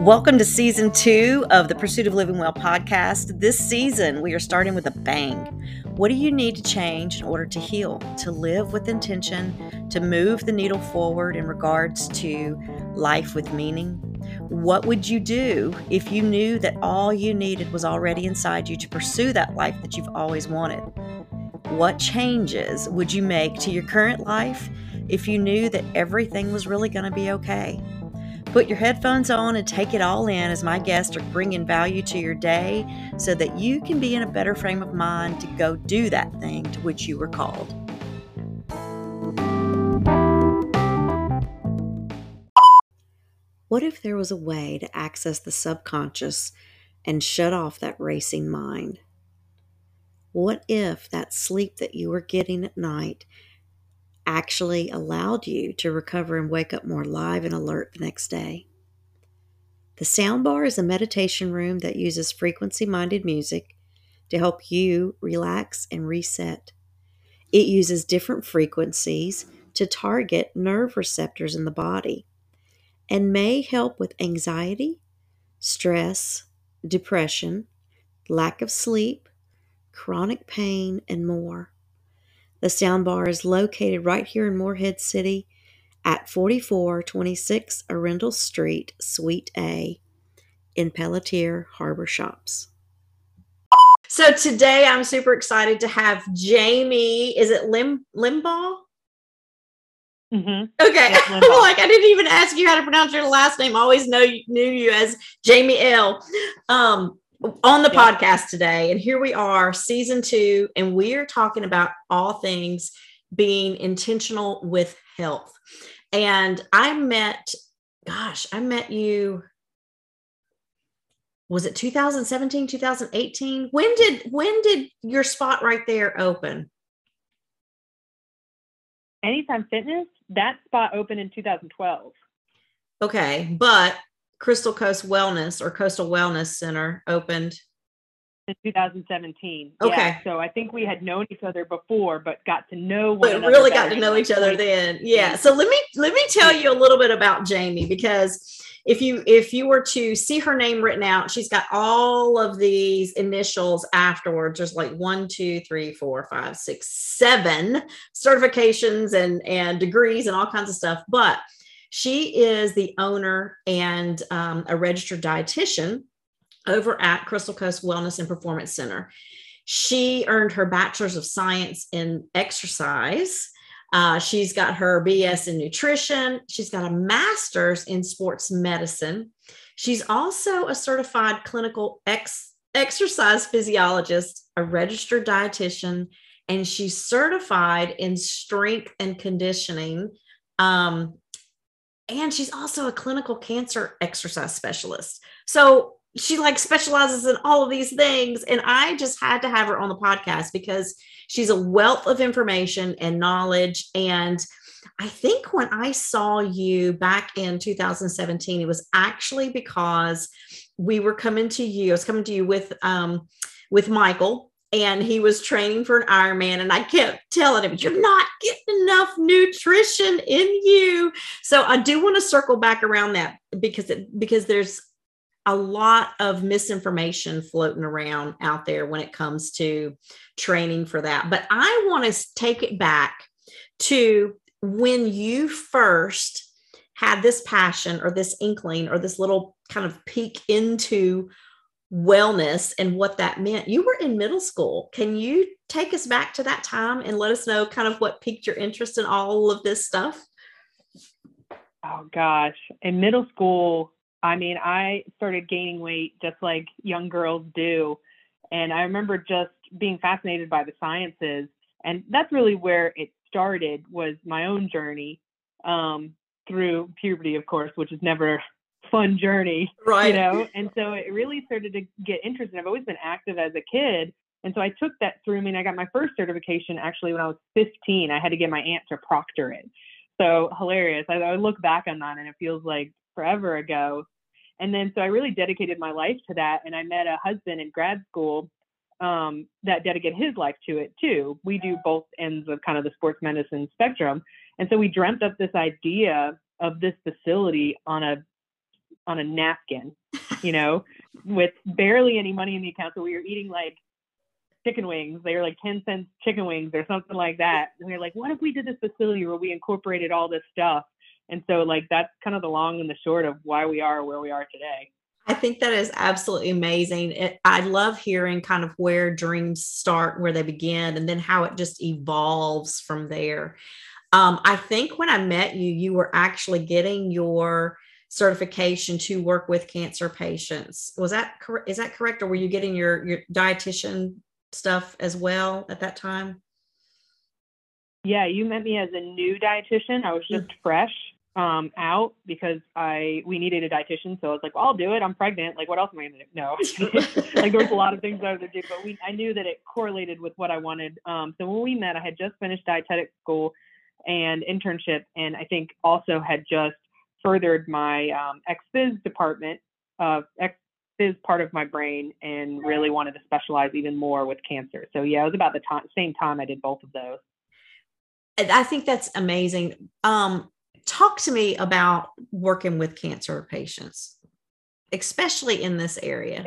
Welcome to season 2 of the Pursuit of Living Well podcast. This season, we are starting with a bang. What do you need to change in order to heal, to live with intention, to move the needle forward in regards to life with meaning? What would you do if you knew that all you needed was already inside you to pursue that life that you've always wanted? What changes would you make to your current life if you knew that everything was really going to be okay? Put your headphones on and take it all in as my guests are bringing value to your day so that you can be in a better frame of mind to go do that thing to which you were called. What if there was a way to access the subconscious and shut off that racing mind? What if that sleep that you were getting at night actually allowed you to recover and wake up more alive and alert the next day? The Soundbar is a meditation room that uses frequency-minded music to help you relax and reset. It uses different frequencies to target nerve receptors in the body and may help with anxiety, stress, depression, lack of sleep, chronic pain, and more. The Soundbar is located right here in Morehead City at 4426 Arundel Street, Suite A, in Pelletier Harbor Shops. So today I'm super excited to have Jamie. Is it Limbaugh? Mm-hmm. Okay. Yeah, Like I didn't even ask you how to pronounce your last name. I always knew you as Jamie L. On the podcast today. And here we are, season 2, and we are talking about all things being intentional with health. And I met you. Was it 2017, 2018? When did your spot right there open? Anytime Fitness, that spot opened in 2012. Okay, but Crystal Coast Wellness or Coastal Wellness Center opened in 2017. Okay. Yeah, so I think we had known each other before, but got to know one another. But really got to know each other then. Yeah. So let me tell you a little bit about Jamie, because if you were to see her name written out, she's got all of these initials afterwards. There's like 1, 2, 3, 4, 5, 6, 7 certifications and degrees and all kinds of stuff. But she is the owner and a registered dietitian over at Crystal Coast Wellness and Performance Center. She earned her Bachelor's of Science in Exercise. She's got her BS in Nutrition. She's got a Master's in Sports Medicine. She's also a certified clinical exercise physiologist, a registered dietitian, and she's certified in strength and conditioning. And she's also a clinical cancer exercise specialist. So she specializes in all of these things. And I just had to have her on the podcast because she's a wealth of information and knowledge. And I think when I saw you back in 2017, it was actually because we were coming to you. I was coming to you with Michael, and he was training for an Ironman. And I kept telling him, you're not getting enough nutrition in you. So I do want to circle back around that because there's a lot of misinformation floating around out there when it comes to training for that. But I want to take it back to when you first had this passion or this inkling or this little kind of peek into wellness and what that meant. You were in middle school. Can you take us back to that time and let us know kind of what piqued your interest in all of this stuff? Oh gosh. In middle school, I started gaining weight just like young girls do. And I remember just being fascinated by the sciences. And that's really where it started, was my own journey through puberty, of course, which is never a fun journey, right? And so it really started to get interested. I've always been active as a kid. And so I took that through me, and I got my first certification actually when I was 15. I had to get my aunt to proctor it. So hilarious. I look back on that and it feels like forever ago. And then, so I really dedicated my life to that. And I met a husband in grad school that dedicated his life to it too. We do both ends of kind of the sports medicine spectrum. And so we dreamt up this idea of this facility on a on a napkin, with barely any money in the account. So we were eating like chicken wings. They were like 10 cents chicken wings or something like that. And we were like, what if we did this facility where we incorporated all this stuff? And so like, that's kind of the long and the short of why we are where we are today. I think that is absolutely amazing. I love hearing kind of where dreams start, where they begin, and then how it just evolves from there. I think when I met you, you were actually getting your certification to work with cancer patients. Was that correct? Is that correct? Or were you getting your dietitian stuff as well at that time? Yeah, you met me as a new dietitian. I was just fresh out because we needed a dietitian. So I was like, well, I'll do it. I'm pregnant. Like, what else am I going to do? No, like there was a lot of things I was going to do, but I knew that it correlated with what I wanted. So when we met, I had just finished dietetic school and internship, and I think also had just furthered my ex-phys department, ex-phys part of my brain, and really wanted to specialize even more with cancer. So yeah, it was about the same time I did both of those. I think that's amazing. Talk to me about working with cancer patients, especially in this area.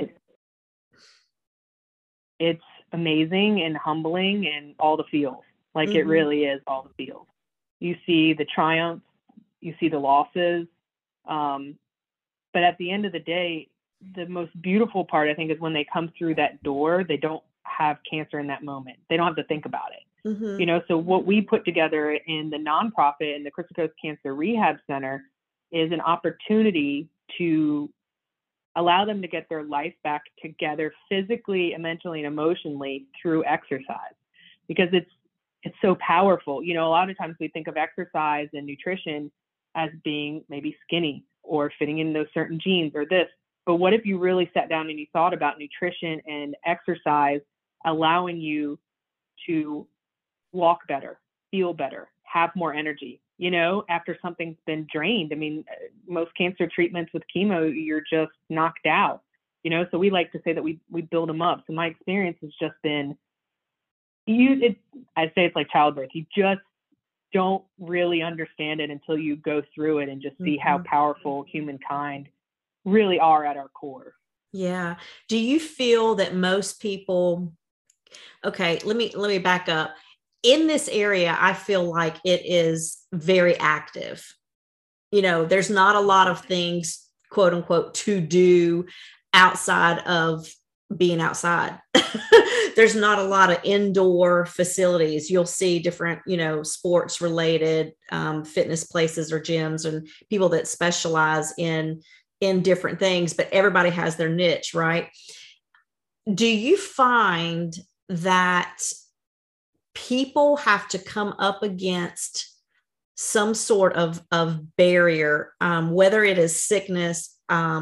It's amazing and humbling and all the feels. Like it really is all the feels. You see the triumphs, you see the losses. But at the end of the day, the most beautiful part, I think, is when they come through that door, they don't have cancer in that moment. They don't have to think about it. So what we put together in the nonprofit and the Crystal Coast Cancer Rehab Center is an opportunity to allow them to get their life back together physically and mentally and emotionally through exercise, because it's so powerful. A lot of times we think of exercise and nutrition as being maybe skinny or fitting in those certain jeans or this. But what if you really sat down and you thought about nutrition and exercise allowing you to walk better, feel better, have more energy, after something's been drained? I mean, most cancer treatments with chemo, you're just knocked out, so we like to say that we build them up. So my experience has just been, I'd say it's like childbirth. You just don't really understand it until you go through it and just see how powerful humankind really are at our core. Yeah. Do you feel that most people, okay, let me back up. In this area, I feel like it is very active. There's not a lot of things, quote unquote, to do outside of being outside. There's not a lot of indoor facilities. You'll see different, sports related fitness places or gyms and people that specialize in different things, but everybody has their niche, right? Do you find that people have to come up against some sort of barrier, whether it is sickness,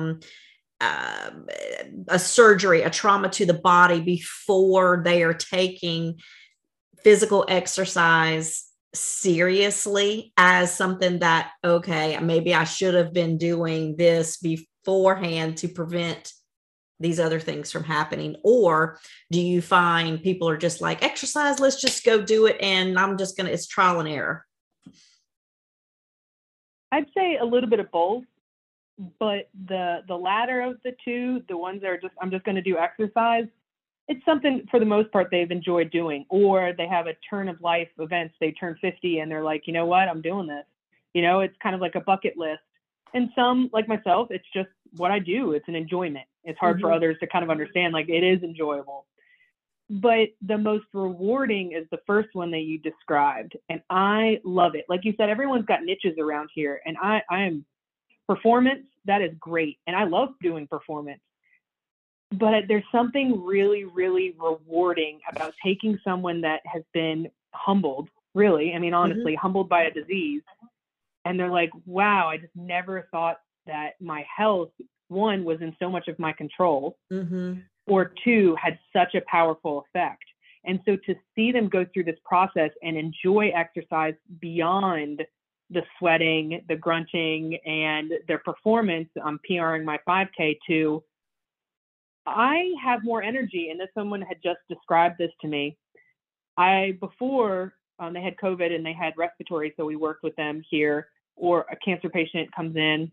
a surgery, a trauma to the body, before they are taking physical exercise seriously as something that, okay, maybe I should have been doing this beforehand to prevent these other things from happening? Or do you find people are just like, exercise, let's just go do it, and it's trial and error? I'd say a little bit of both, but the latter of the two, the ones that are just, I'm just going to do exercise, it's something for the most part they've enjoyed doing, or they have a turn of life events. They turn 50 and they're like, you know what, I'm doing this. It's kind of like a bucket list. And some, like myself, it's just what I do. It's an enjoyment. It's hard for others to kind of understand, like, it is enjoyable. But the most rewarding is the first one that you described. And I love it. Like you said, everyone's got niches around here. And I am performance. That is great. And I love doing performance. But there's something really, really rewarding about taking someone that has been humbled, really, I mean, honestly, humbled by a disease. And they're like, wow, I just never thought that my health, one, was in so much of my control, or two, had such a powerful effect. And so to see them go through this process and enjoy exercise beyond the sweating, the grunting, and their performance, I'm PRing my 5K to, I have more energy. And this someone had just described this to me. Before they had COVID and they had respiratory, so we worked with them here, or a cancer patient comes in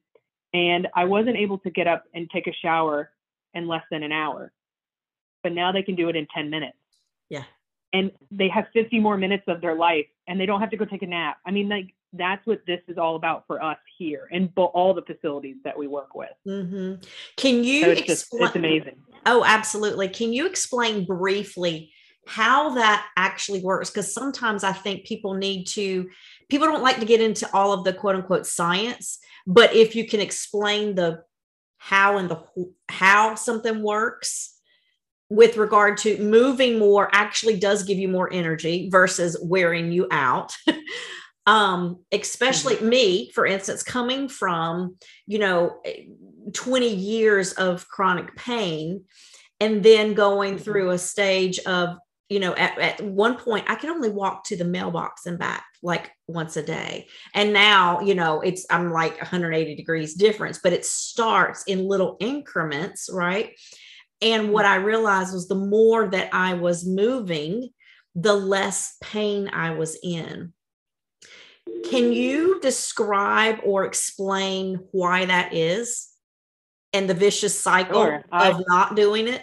and I wasn't able to get up and take a shower in less than an hour. But now they can do it in 10 minutes. Yeah. And they have 50 more minutes of their life, and they don't have to go take a nap. I mean, like, that's what this is all about for us here and all the facilities that we work with. Mm-hmm. Can you so it's amazing. Oh, absolutely. Can you explain briefly how that actually works? Because sometimes I think people don't like to get into all of the quote unquote science, but if you can explain the how and how something works with regard to moving more actually does give you more energy versus wearing you out. Especially me, for instance, coming from, 20 years of chronic pain, and then going through a stage of, at one point I could only walk to the mailbox and back like once a day. And now, I'm like 180 degrees difference, but it starts in little increments, right? And what I realized was the more that I was moving, the less pain I was in. Can you describe or explain why that is and the vicious cycle of not doing it?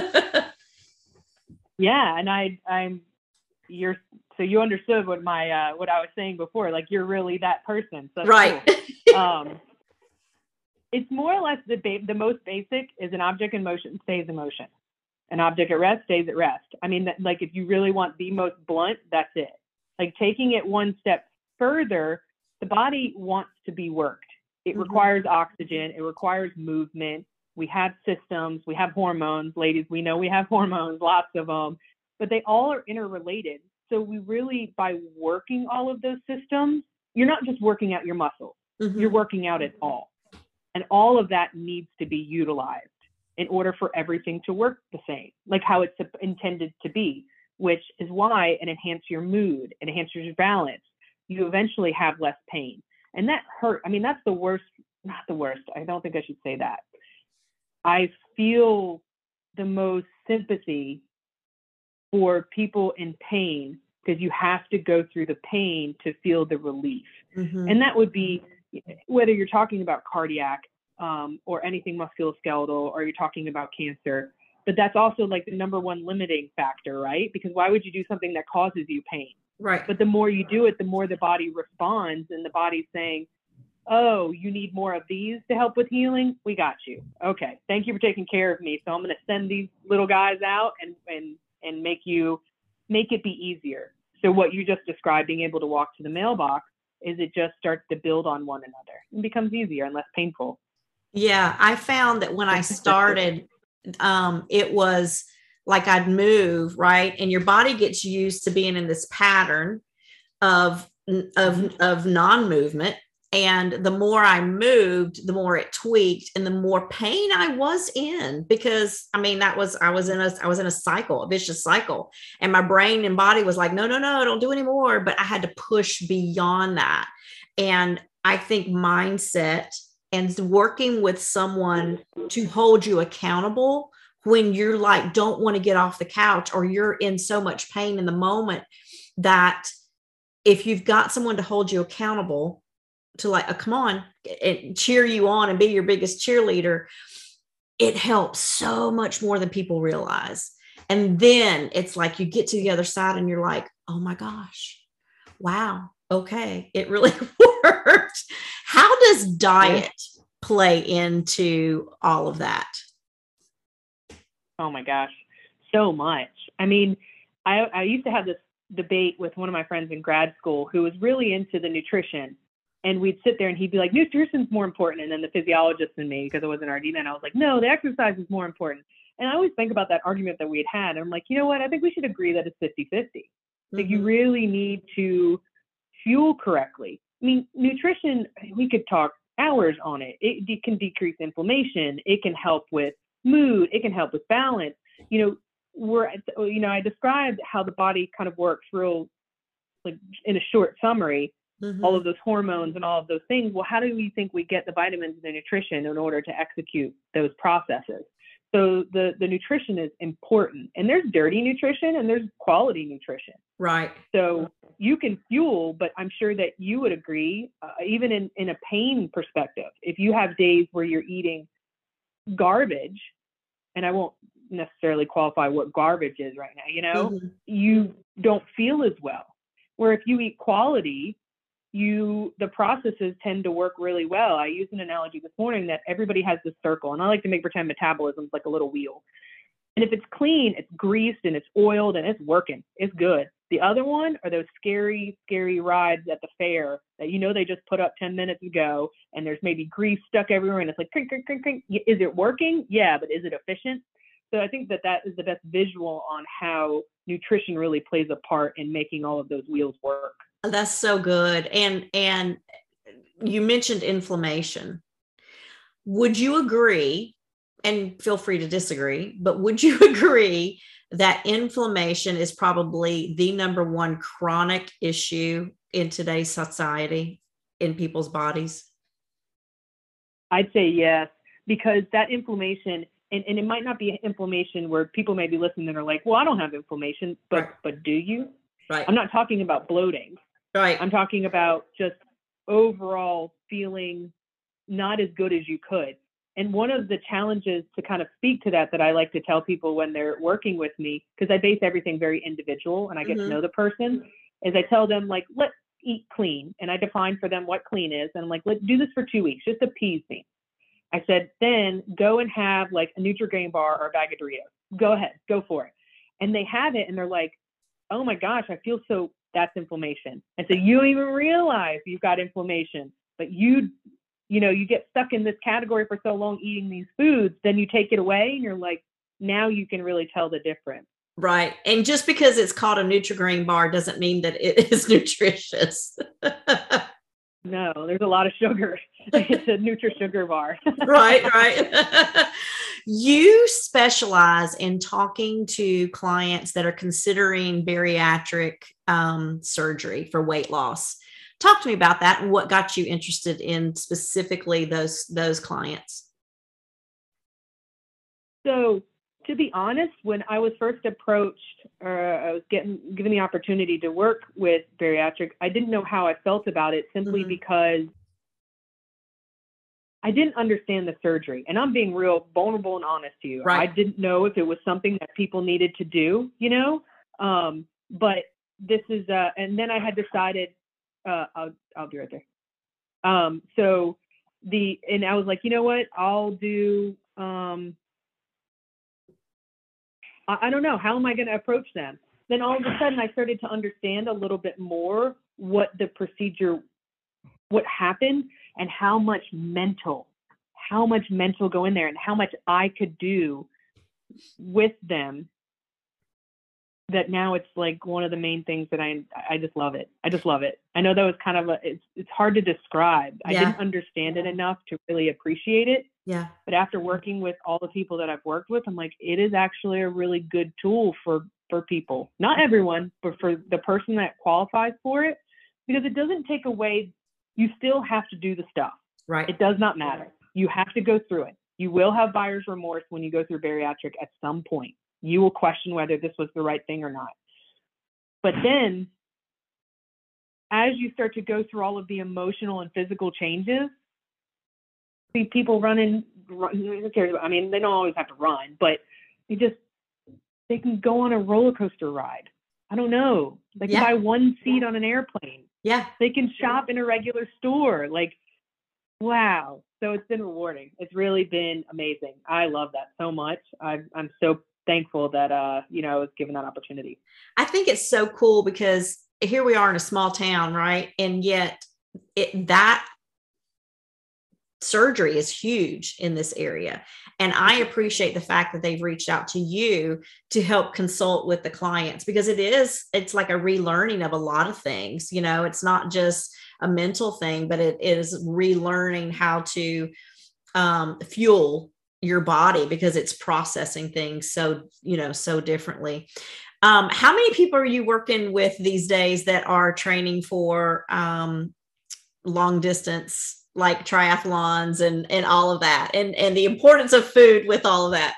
Yeah. And so you understood what what I was saying before, like you're really that person. So right. Cool. It's more or less the most basic is an object in motion stays in motion. An object at rest stays at rest. I mean, like if you really want the most blunt, that's it. Like taking it one step further, the body wants to be worked. It requires oxygen. It requires movement. We have systems. We have hormones. Ladies, we know we have hormones, lots of them, but they all are interrelated. So we really, by working all of those systems, you're not just working out your muscles. You're working out it all. And all of that needs to be utilized in order for everything to work the same, like how it's intended to be, which is why it enhances your mood, it enhances your balance. You eventually have less pain. And that hurt. I mean, that's the worst, not the worst. I don't think I should say that. I feel the most sympathy for people in pain because you have to go through the pain to feel the relief. And that would be whether you're talking about cardiac or anything musculoskeletal, or you're talking about cancer. But that's also like the number one limiting factor, right? Because why would you do something that causes you pain? Right. But the more you do it, the more the body responds, and the body's saying, oh, you need more of these to help with healing? We got you. Okay. Thank you for taking care of me. So I'm going to send these little guys out and make it be easier. So what you just described, being able to walk to the mailbox, is it just starts to build on one another and becomes easier and less painful. Yeah. I found that when I started, it was like I'd move, right? And your body gets used to being in this pattern of non-movement. And the more I moved, the more it tweaked and the more pain I was in, because I mean, I was in a cycle, a vicious cycle, and my brain and body was like, no, don't do anymore. But I had to push beyond that. And I think mindset and working with someone to hold you accountable when you're like, don't want to get off the couch, or you're in so much pain in the moment, that if you've got someone to hold you accountable, to like, come on, and cheer you on and be your biggest cheerleader, it helps so much more than people realize. And then it's like you get to the other side and you're like, oh my gosh, wow, okay, it really worked. How does diet play into all of that? Oh my gosh, so much. I mean, I used to have this debate with one of my friends in grad school who was really into the nutrition. And we'd sit there and he'd be like, nutrition's more important. And then the physiologist and me, because I was an RD then, I was like, no, the exercise is more important. And I always think about that argument that we had. And I'm like, you know what? I think we should agree that it's 50-50. Like you really need to fuel correctly. I mean, nutrition, we could talk hours on it. It can decrease inflammation. It can help with mood. It can help with balance. I described how the body kind of works real, like in a short summary. All of those hormones and all of those things. Well, how do we think we get the vitamins and the nutrition in order to execute those processes? So the nutrition is important, and there's dirty nutrition and there's quality nutrition. Right. So you can fuel, but I'm sure that you would agree, even in a pain perspective, if you have days where you're eating garbage, and I won't necessarily qualify what garbage is right now, you don't feel as well. Where if you eat quality, the processes tend to work really well. I used an analogy this morning that everybody has this circle, and I like to pretend metabolism is like a little wheel. And if it's clean, it's greased and it's oiled and it's working, it's good. The other one are those scary, scary rides at the fair that they just put up 10 minutes ago, and there's maybe grease stuck everywhere, and it's like, crink, crink, crink, crink. Is it working? Yeah, but is it efficient? So I think that is the best visual on how nutrition really plays a part in making all of those wheels work. That's so good. And you mentioned inflammation. Would you agree, and feel free to disagree, but would you agree that inflammation is probably the number one chronic issue in today's society in people's bodies? I'd say yes, because that inflammation, and it might not be inflammation where people may be listening and are like, well, I don't have inflammation, but do you? Right. I'm not talking about bloating. Right. I'm talking about just overall feeling not as good as you could. And one of the challenges to kind of speak to that I like to tell people when they're working with me, because I base everything very individual and I get to know the person, is I tell them, like, let's eat clean. And I define for them what clean is. And I'm like, let's do this for 2 weeks, just appease me. I said, then go and have like a Nutri-Grain bar or a bag of Doritos. Go ahead, go for it. And they have it and they're like, oh my gosh, I feel so, that's inflammation. And so you don't even realize you've got inflammation, but you get stuck in this category for so long eating these foods, then you take it away and you're like, now you can really tell the difference. Right. And just because it's called a Nutri-Grain bar doesn't mean that it is nutritious. No, there's a lot of sugar. It's a Nutri-Sugar bar. Right. You specialize in talking to clients that are considering bariatric surgery for weight loss. Talk to me about that and what got you interested in specifically those clients. So, to be honest, when I was first approached, or I was given the opportunity to work with bariatric, I didn't know how I felt about it simply because I didn't understand the surgery. And I'm being real vulnerable and honest to you. Right. I didn't know if it was something that people needed to do, but this is, and then I had decided, I'll be right there. And I was like, you know what, I'll do, I don't know, how am I going to approach them? Then all of a sudden I started to understand a little bit more what the procedure, what happened, and how much mental go in there, and how much I could do with them. That now it's like one of the main things that I just love it. I just love it. I know that was kind of it's hard to describe. Yeah. I didn't understand it enough to really appreciate it. Yeah. But after working with all the people that I've worked with, I'm like, it is actually a really good tool for people. Not everyone, but for the person that qualifies for it, because it doesn't take away, you still have to do the stuff. Right. It does not matter. You have to go through it. You will have buyer's remorse when you go through bariatric at some point. You will question whether this was the right thing or not. But then, as you start to go through all of the emotional and physical changes, see people run, who cares? I mean, they don't always have to run, but they can go on a roller coaster ride. I don't know. They can buy one seat on an airplane. Yeah. They can shop in a regular store. Like, wow. So it's been rewarding. It's really been amazing. I love that so much. I'm so thankful that I was given that opportunity. I think it's so cool because here we are in a small town, right? And yet that surgery is huge in this area. And I appreciate the fact that they've reached out to you to help consult with the clients, because it's like a relearning of a lot of things. It's not just a mental thing, but it is relearning how to fuel your body, because it's processing things so differently. How many people are you working with these days that are training for long distance like triathlons and all of that, and the importance of food with all of that?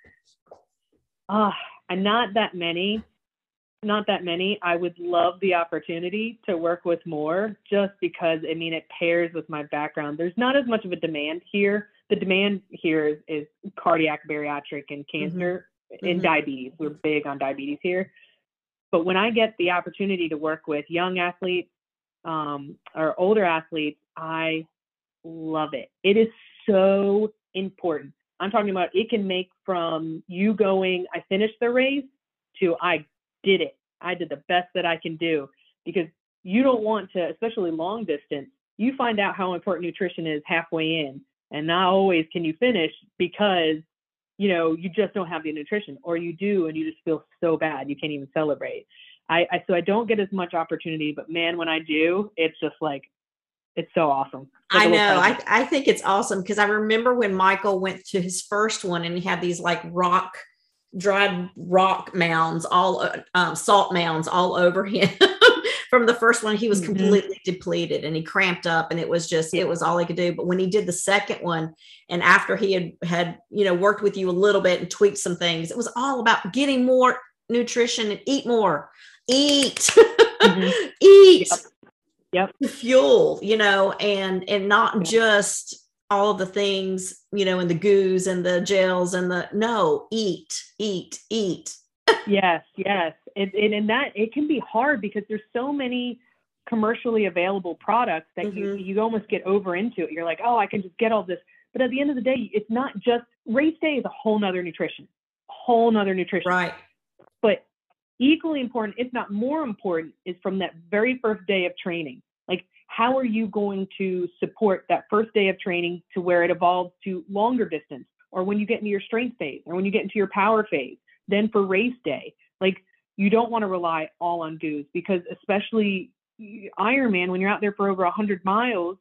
And not that many. Not that many. I would love the opportunity to work with more, just because, I mean, it pairs with my background. There's not as much of a demand here. The demand here is cardiac, bariatric, and cancer and diabetes. We're big on diabetes here. But when I get the opportunity to work with young athletes or older athletes, I love it. It is so important. I'm talking about, it can make from you going, I finished the race, to I did it. I did the best that I can do, because you don't want to, especially long distance, you find out how important nutrition is halfway in, and not always can you finish because, you know, you just don't have the nutrition, or you do and you just feel so bad you can't even celebrate. So I don't get as much opportunity, but man, when I do, it's just like, it's so awesome. I know. I think it's awesome, because I remember when Michael went to his first one and he had these like dried rock mounds, all salt mounds all over him. From the first one, he was completely depleted and he cramped up, and it was all he could do. But when he did the second one, and after he had worked with you a little bit and tweaked some things, it was all about getting more nutrition and eat more, eat. Yep. Fuel, and not just all of the things, and the goos and the gels and eat. Yes. And that, it can be hard because there's so many commercially available products that you almost get over into it. You're like, oh, I can just get all this. But at the end of the day, it's not just, race day is a whole nother nutrition. Right. But equally important, if not more important, is from that very first day of training. Like, how are you going to support that first day of training to where it evolves to longer distance, or when you get into your strength phase, or when you get into your power phase, then for race day? Like, you don't want to rely all on goos, because especially Ironman, when you're out there for over 100 miles,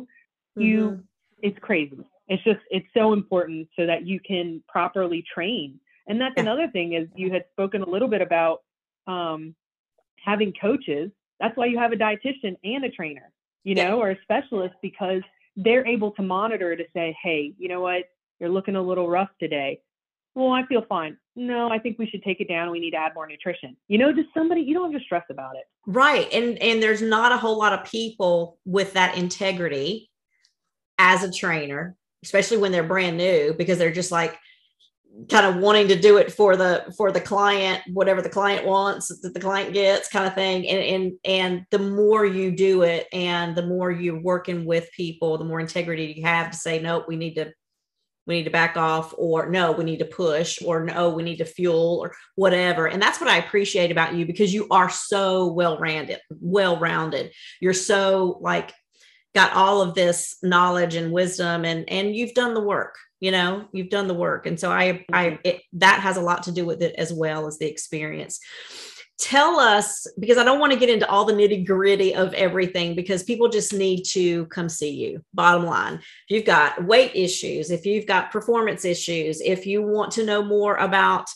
it's crazy. It's so important so that you can properly train. And that's another thing, is you had spoken a little bit about having coaches. That's why you have a dietitian and a trainer, or a specialist, because they're able to monitor to say, hey, you know what, you're looking a little rough today. Well, I feel fine. No, I think we should take it down. We need to add more nutrition. Just somebody, you don't have to stress about it. Right. And there's not a whole lot of people with that integrity as a trainer, especially when they're brand new, because they're just like kind of wanting to do it for the client, whatever the client wants, that the client gets, kind of thing. And the more you do it, and the more you're working with people, the more integrity you have to say, nope, we need to back off, or no, we need to push, or no, we need to fuel, or whatever. And that's what I appreciate about you, because you are so well-rounded. You're so like got all of this knowledge and wisdom, and you've done the work. You've done the work. And so that has a lot to do with it, as well as the experience. Tell us, because I don't want to get into all the nitty gritty of everything, because people just need to come see you. Bottom line, if you've got weight issues, if you've got performance issues, if you want to know more about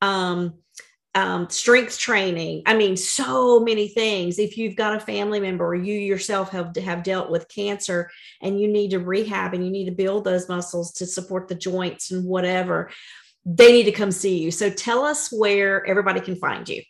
strength training, I mean, so many things. If you've got a family member, or you yourself have dealt with cancer, and you need to rehab, and you need to build those muscles to support the joints and whatever, they need to come see you. So tell us where everybody can find you.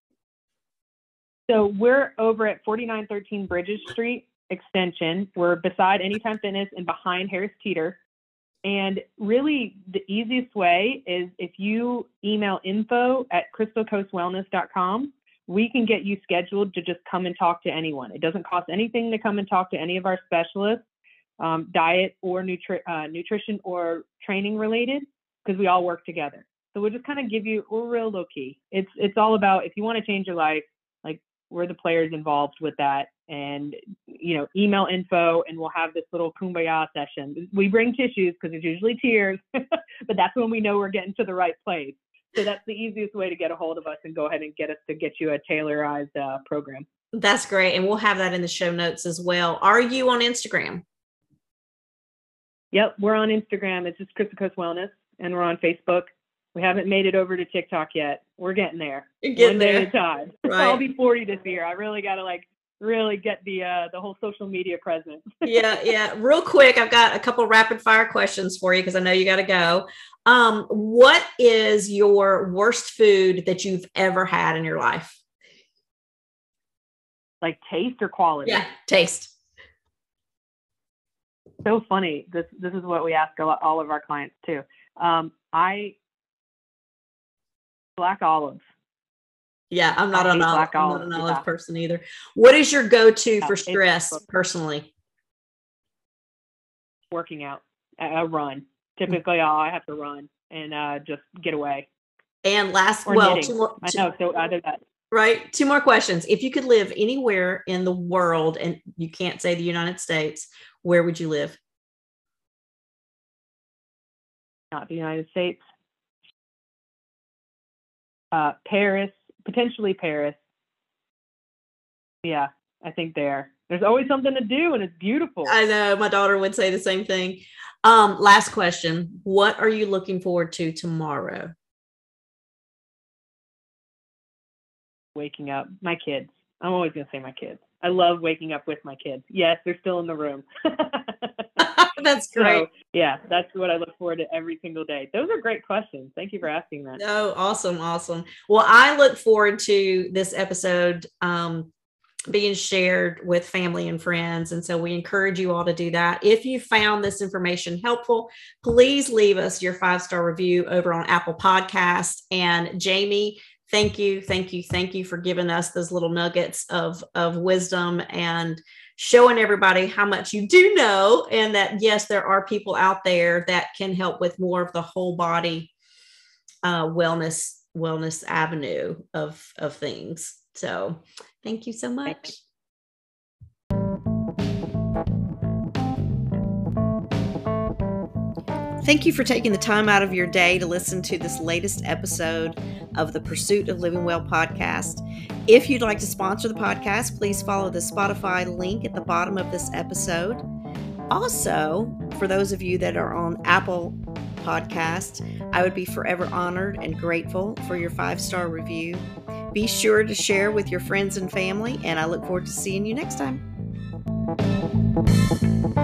So we're over at 4913 Bridges Street Extension. We're beside Anytime Fitness and behind Harris Teeter. And really, the easiest way is if you email info@crystalcoastwellness.com, we can get you scheduled to just come and talk to anyone. It doesn't cost anything to come and talk to any of our specialists, diet or nutrition or training related, because we all work together. So we'll just kind of we're real low key. It's all about, if you want to change your life, like, we're the players involved with that. And, email info, and we'll have this little kumbaya session. We bring tissues because there's usually tears, but that's when we know we're getting to the right place. So that's the easiest way to get a hold of us and go ahead and get you a tailorized program. That's great. And we'll have that in the show notes as well. Are you on Instagram? Yep, we're on Instagram. It's just Crystal Coast Wellness, and we're on Facebook. We haven't made it over to TikTok yet. We're getting there. One day at a time. Right. I'll be 40 this year. I really got to really get the whole social media presence. Yeah. Real quick, I've got a couple rapid fire questions for you because I know you got to go. What is your worst food that you've ever had in your life? Like taste or quality? Yeah, taste. So funny. This is what we ask all of our clients too. Black olives. Yeah, I'm not an olive Yeah. person either. What is your go-to for stress personally? Working out, a run. Typically, I have to run and just get away. And two more. I know. So either that. Right. 2 more questions. If you could live anywhere in the world and you can't say the United States, where would you live? Not the United States. Paris, potentially Paris. Yeah, I think there. There's always something to do and it's beautiful. I know. My daughter would say the same thing. Last question. What are you looking forward to tomorrow? Waking up. My kids. I'm always going to say my kids. I love waking up with my kids. Yes, they're still in the room. That's great. So, yeah, that's what I look forward to every single day. Those are great questions. Thank you for asking that. Oh, awesome. Well, I look forward to this episode being shared with family and friends. And so we encourage you all to do that. If you found this information helpful, please leave us your 5-star review over on Apple Podcasts. And Jamie, thank you for giving us those little nuggets of wisdom and showing everybody how much you do know, and that yes, there are people out there that can help with more of the whole body wellness avenue of things. So thank you so much. Thank you for taking the time out of your day to listen to this latest episode of the Pursuit of Living Well podcast. If you'd like to sponsor the podcast, please follow the Spotify link at the bottom of this episode. Also, for those of you that are on Apple Podcasts, I would be forever honored and grateful for your 5-star review. Be sure to share with your friends and family, and I look forward to seeing you next time.